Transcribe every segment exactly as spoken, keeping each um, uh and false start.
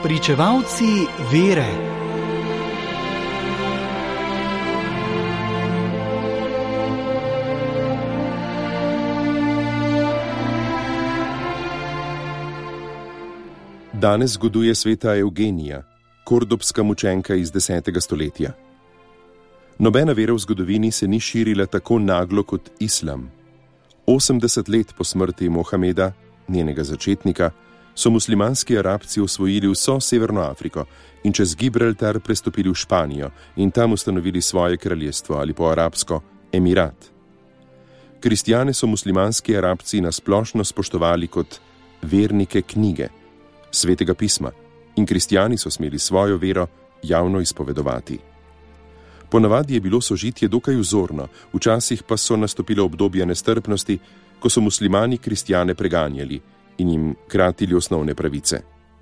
Pričevalci vere. Danes zgoduje sveta Evgenija, kordobska mučenka iz desetega stoletja. Nobena vera v zgodovini se ni širila tako naglo kot islam. osemdeset let po smrti Mohameda, njenega začetnika, so muslimanski Arabci osvojili vso Severno Afriko in čez Gibraltar prestopili v Španijo in tam ustanovili svoje kraljestvo ali po arabsko emirat. Kristjane so muslimanski Arabci nasplošno spoštovali kot vernike knjige, svetega pisma, in kristjani so smeli svojo vero javno izpovedovati. Ponavadi je bilo sožitje dokaj vzorno, včasih pa so nastopile obdobja nestrpnosti, ko so muslimani kristjane preganjali in jim kratili osnovne pravice.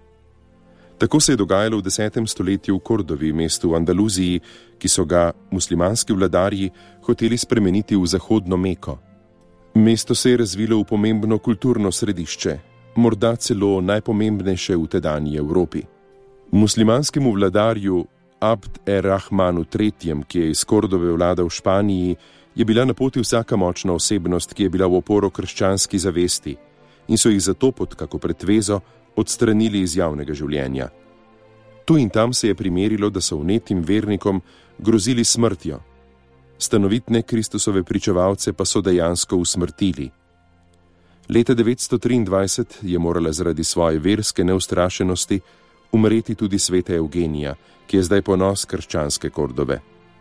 Tako se je dogajalo v desetem stoletju v Kordovi, mestu v Andaluziji, ki so ga muslimanski vladarji hoteli spremeniti v zahodno Meko. Mesto se je razvilo v pomembno kulturno središče, morda celo najpomembnejše v tedanji Evropi. Muslimanskemu vladarju Abd er-Rahmanu tretjemu, ki je iz Kordove vladal v Španiji, je bila na poti vsaka močna osebnost, ki je bila v oporo krščanski zavesti, in so jih zato pod kako pretvezo odstranili iz javnega življenja. Tu in tam se je primerilo, da so vnetim vernikom grozili smrtjo. Stanovitne Kristusove pričevalce pa so dejansko usmrtili. Leta devetsto triindvajset je morala zaradi svoje verske neustrašenosti umreti tudi sveta Evgenija, ki je zdaj ponos krščanske Kordove.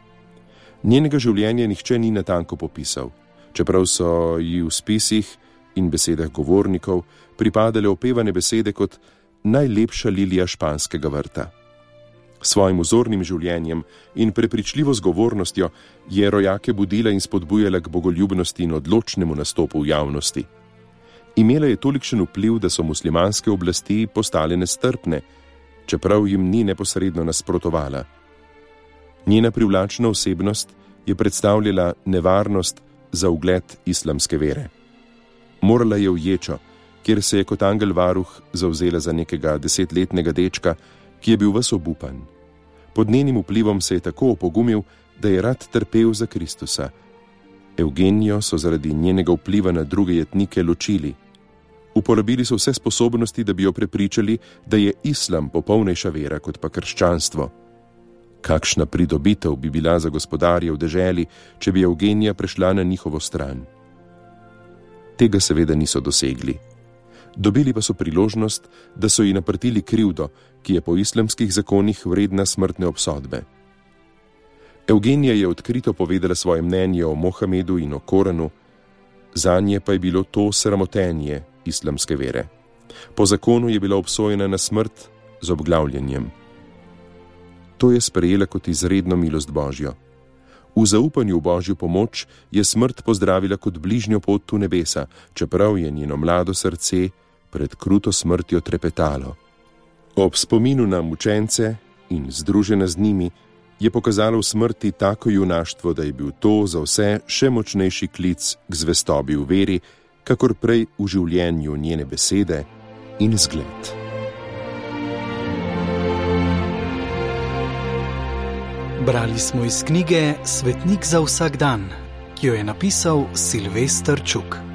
Njenega življenja nihče ni natanko popisal, čeprav so ji v spisih in besedah govornikov pripadale opevane besede kot najlepša lilija španskega vrta. Svojim vzornim življenjem in prepričljivo zgovornostjo je rojake budila in spodbujala k bogoljubnosti in odločnemu nastopu v javnosti. Imela je tolikšen vpliv, da so muslimanske oblasti postale nestrpne, čeprav jim ni neposredno nasprotovala. Njena privlačna osebnost je predstavljala nevarnost za ugled islamske vere. Morala je v ječo, kjer se je kot angel varuh zavzela za nekega desetletnega dečka, ki je bil ves obupan. Pod njenim vplivom se je tako opogumil, da je rad trpel za Kristusa. Evgenijo so zaradi njenega vpliva na druge jetnike ločili. Uporabili so vse sposobnosti, da bi jo prepričali, da je islam popolnejša vera kot pa krščanstvo. Kakšna pridobitev bi bila za gospodarje v deželi, če bi Evgenija prešla na njihovo stran. Tega seveda niso dosegli. Dobili pa so priložnost, da so ji naprtili krivdo, ki je po islamskih zakonih vredna smrtne obsodbe. Evgenija je odkrito povedala svoje mnenje o Mohamedu in o Koranu, zanje pa je bilo to sramotenje islamske vere. Po zakonu je bila obsojena na smrt z obglavljanjem. To je sprejela kot izredno milost Božjo. V zaupanju v Božjo pomoč je smrt pozdravila kot bližnjo pot v nebesa, čeprav je njeno mlado srce pred kruto smrtjo trepetalo. Ob spominu na mučence in združena z njimi je pokazalo v smrti tako junaštvo, da je bil to za vse še močnejši klic k zvestobi v veri, kakor prej v življenju njene besede in zgled. Brali smo iz knjige Svetnik za vsak dan, ki jo je napisal Silvester Čuk.